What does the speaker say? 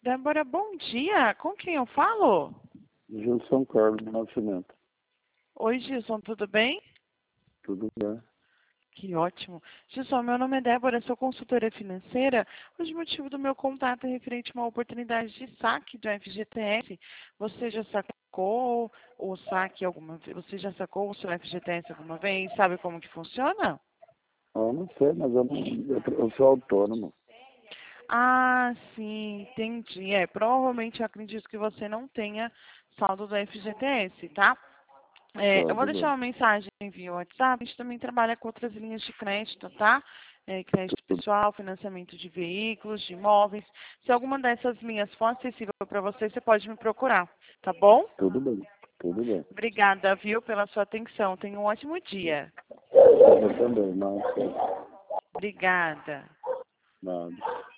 Débora, bom dia. Com quem eu falo? Gilson Carlos do Nascimento. Oi, Gilson, tudo bem? Tudo bem? Que ótimo. Gilson, meu nome é Débora, sou consultora financeira. O motivo do meu contato é referente a uma oportunidade de saque do FGTS. Você já sacou o saque alguma vez? Você já sacou o seu FGTS alguma vez? Sabe como que funciona? Eu não sei, mas eu sou autônomo. Ah, sim, entendi. Provavelmente eu acredito que você não tenha saldo do FGTS, tá? Eu vou Tudo deixar bem. uma mensagem via WhatsApp. A gente também trabalha com outras linhas de crédito, tá? Crédito pessoal, financiamento de veículos, de imóveis. Se alguma dessas linhas for acessível para você, você pode me procurar, tá bom? Tudo bem. Tudo bem. Obrigada, viu, pela sua atenção. Tenha um ótimo dia. Eu também, não sei. Obrigada. Nada.